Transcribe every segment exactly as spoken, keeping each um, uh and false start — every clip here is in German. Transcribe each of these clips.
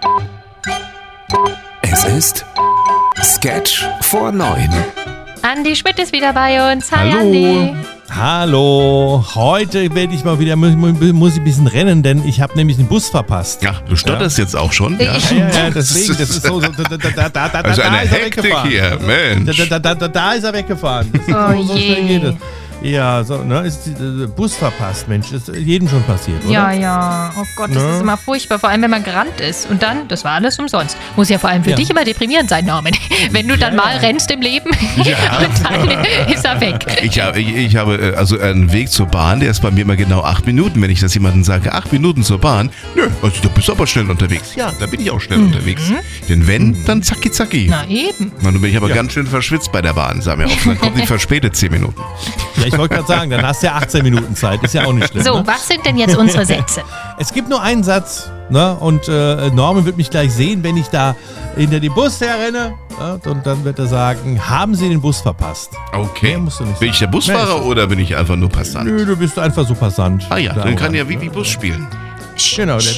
Es ist Sketch vor neun. Andi Schmidt ist wieder bei uns. Hi, Hallo. Andi. Hallo, heute werde ich mal wieder, muss, muss ich ein bisschen rennen, denn ich habe nämlich den Bus verpasst. Ja, du stotterst ja. jetzt auch schon. Ja, Ich- Ja, ja, deswegen, das ist so, so da, da, da, da, da, Also da eine ist er Hektik weggefahren. hier, Mensch. Da, da, da, da, da ist er weggefahren. Das ist Oh so, so je. schnell geht es. Ja, so, ne, ist der Bus verpasst, Mensch, ist jedem schon passiert, oder? Ja, ja. Oh Gott, das Ne? ist immer furchtbar, vor allem wenn man gerannt ist. Und dann, das war alles umsonst. Muss ja vor allem für Ja. dich immer deprimierend sein, Norman. Wenn du dann Ja, mal ja. rennst im Leben Ja. und dann ist er weg. Ich, habe- ich, ich habe äh, also einen Weg zur Bahn, der ist bei mir immer genau acht Minuten. Wenn ich das jemandem sage, acht Minuten zur Bahn, nö, also du bist aber schnell unterwegs. Ja, da bin ich auch schnell unterwegs. Denn wenn, dann zacki zacki. Na eben. Na, nun bin ich aber Ja. ganz schön verschwitzt bei der Bahn, sag mir auch. Dann kommt die verspätet zehn Minuten. Ja, ich wollte gerade sagen, dann hast du ja achtzehn Minuten Zeit, ist ja auch nicht schlimm. So, Ne? was sind denn jetzt unsere Sätze? Es gibt nur einen Satz, ne? Und äh, Norman wird mich gleich sehen, wenn ich da hinter den Bus herrenne. Ja? Und dann wird er sagen, haben Sie den Bus verpasst? Okay. Mehr musst du nicht Bin ich der sagen. Busfahrer Mehr ist- oder bin ich einfach nur Passant? Nö, du bist einfach so Passant. Ah ja, Da dann kann oben, ja wie ne? wie Bus spielen. Genau, der,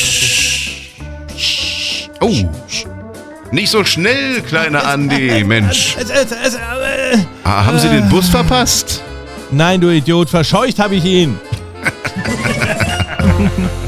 Oh, nicht so schnell, kleiner Andi, Mensch. Es- es- es- äh, Ah, haben Sie den Bus verpasst? Nein, du Idiot, verscheucht habe ich ihn.